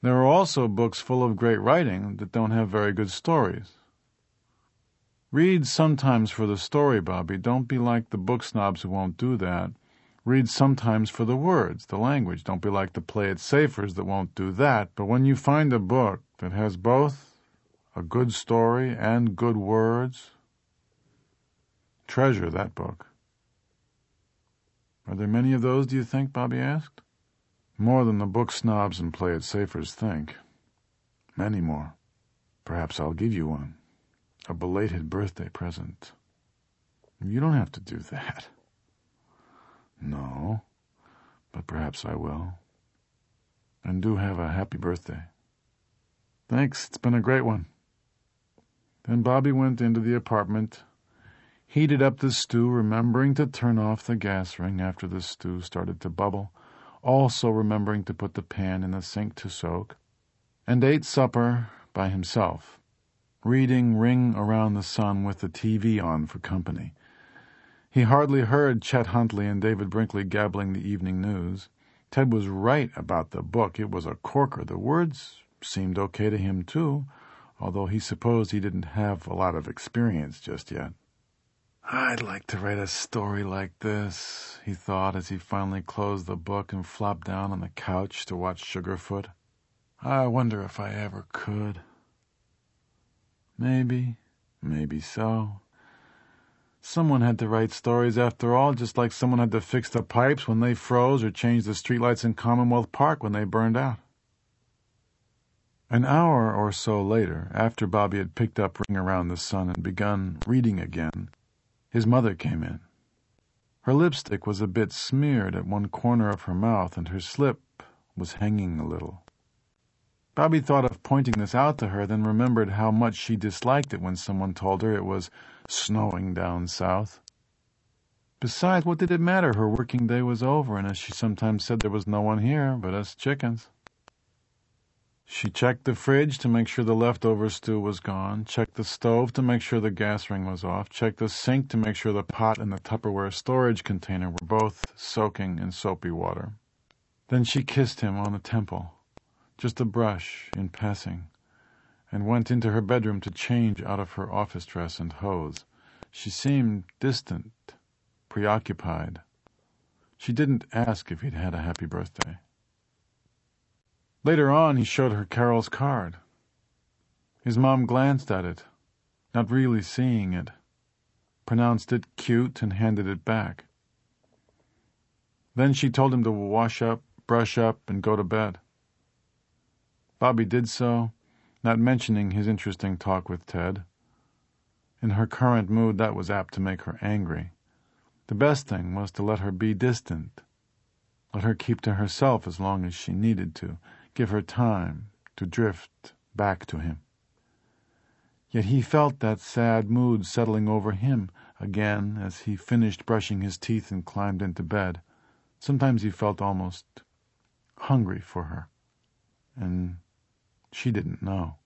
There are also books full of great writing that don't have very good stories. Read sometimes for the story, Bobby. Don't be like the book snobs who won't do that. Read sometimes for the words, the language. Don't be like the play-it-safers that won't do that. But when you find a book that has both a good story and good words, treasure that book. Are there many of those, do you think? Bobby asked. More than the book snobs and play-it-safers think. Many more. Perhaps I'll give you one. A belated birthday present. You don't have to do that. No, but perhaps I will. And do have a happy birthday. Thanks, it's been a great one. Then Bobby went into the apartment, heated up the stew, remembering to turn off the gas ring after the stew started to bubble, also remembering to put the pan in the sink to soak, and ate supper by himself, reading Ring Around the Sun with the TV on for company. He hardly heard Chet Huntley and David Brinkley gabbling the evening news. Ted was right about the book. It was a corker. The words seemed okay to him, too, although he supposed he didn't have a lot of experience just yet. I'd like to write a story like this, he thought as he finally closed the book and flopped down on the couch to watch Sugarfoot. I wonder if I ever could. Maybe so. Someone had to write stories after all, just like someone had to fix the pipes when they froze or change the streetlights in Commonwealth Park when they burned out. An hour or so later, after Bobby had picked up Ring Around the Sun and begun reading again, his mother came in. Her lipstick was a bit smeared at one corner of her mouth, and her slip was hanging a little. Bobby thought of pointing this out to her, then remembered how much she disliked it when someone told her it was snowing down south. Besides, what did it matter? Her working day was over, and as she sometimes said, there was no one here but us chickens. She checked the fridge to make sure the leftover stew was gone, checked the stove to make sure the gas ring was off, checked the sink to make sure the pot and the Tupperware storage container were both soaking in soapy water. Then she kissed him on the temple, just a brush in passing, and went into her bedroom to change out of her office dress and hose. She seemed distant, preoccupied. She didn't ask if he'd had a happy birthday. Later on, he showed her Carol's card. His mom glanced at it, not really seeing it, pronounced it cute, and handed it back. Then she told him to wash up, brush up, and go to bed. Bobby did so, not mentioning his interesting talk with Ted. In her current mood, that was apt to make her angry. The best thing was to let her be distant, let her keep to herself as long as she needed to, give her time to drift back to him. Yet he felt that sad mood settling over him again as he finished brushing his teeth and climbed into bed. Sometimes he felt almost hungry for her, and she didn't know.